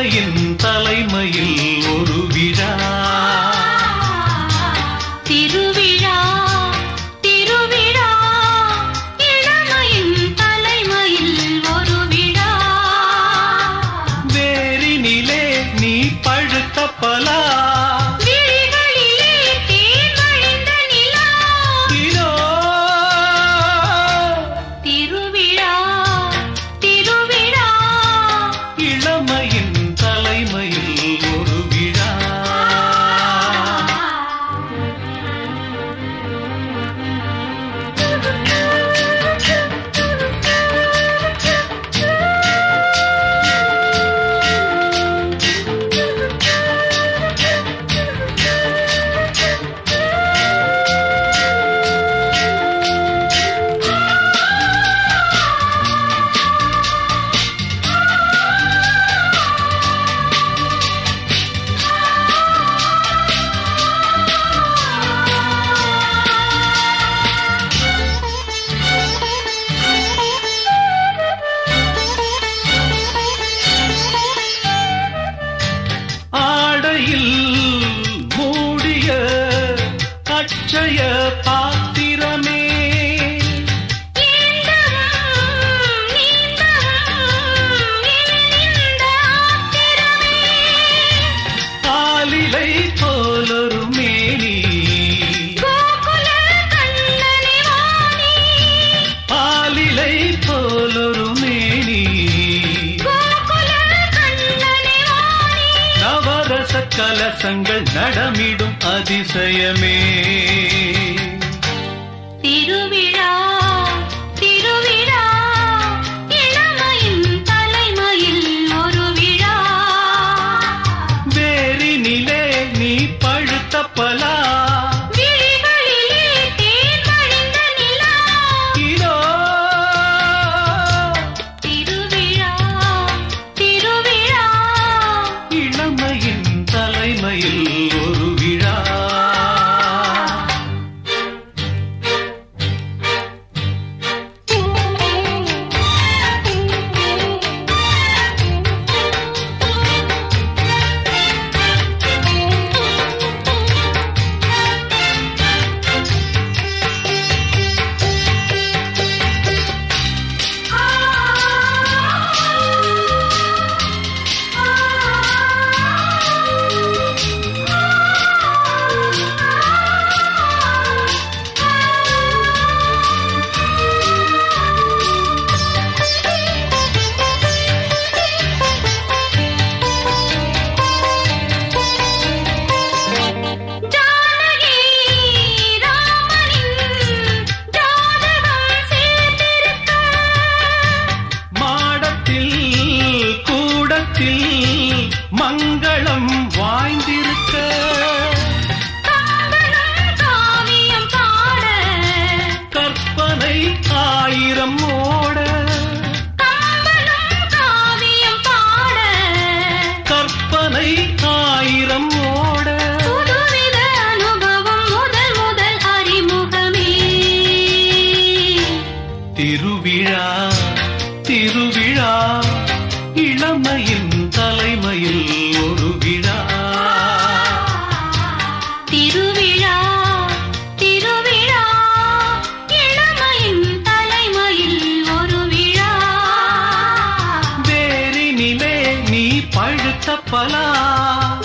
இளமையின் தலைமையில் ஒரு விழா. திருவிழா திருவிழா இளமையின் தலைமையில் ஒரு விழா. வேரினிலே நீ பழுத்த பலா, மூடிய அட்சய பாத்திரமே, ஆலிலை போலொரு மேனி, ஆலிலை போலொரு மேனி, நவரச கலசங்கள் நடமிடும் அதிசயமே. திருவிழா திருவிழா இளமையின் தலைமையில் ஒரு விழா. வேரினிலே நீ பழுத்த பலா, தலைமையில் ஒரு விழா. மங்களம் வாய்ந்திருக்க காவியம் பாட, கற்பனை ஆயிரம் ஓட, காவியம் பாட, கற்பனை ஆயிரம் ஓட, புதுவித அனுபவம் முதல் முதல் அறிமுகமே. திருவிழா திருவிழா இளமையின் தலைமையில் ஒரு விழா. திருவிழா திருவிழா இளமையின் தலைமையில் ஒரு விழா. வேரினிலே நீ பழுத்த பலா,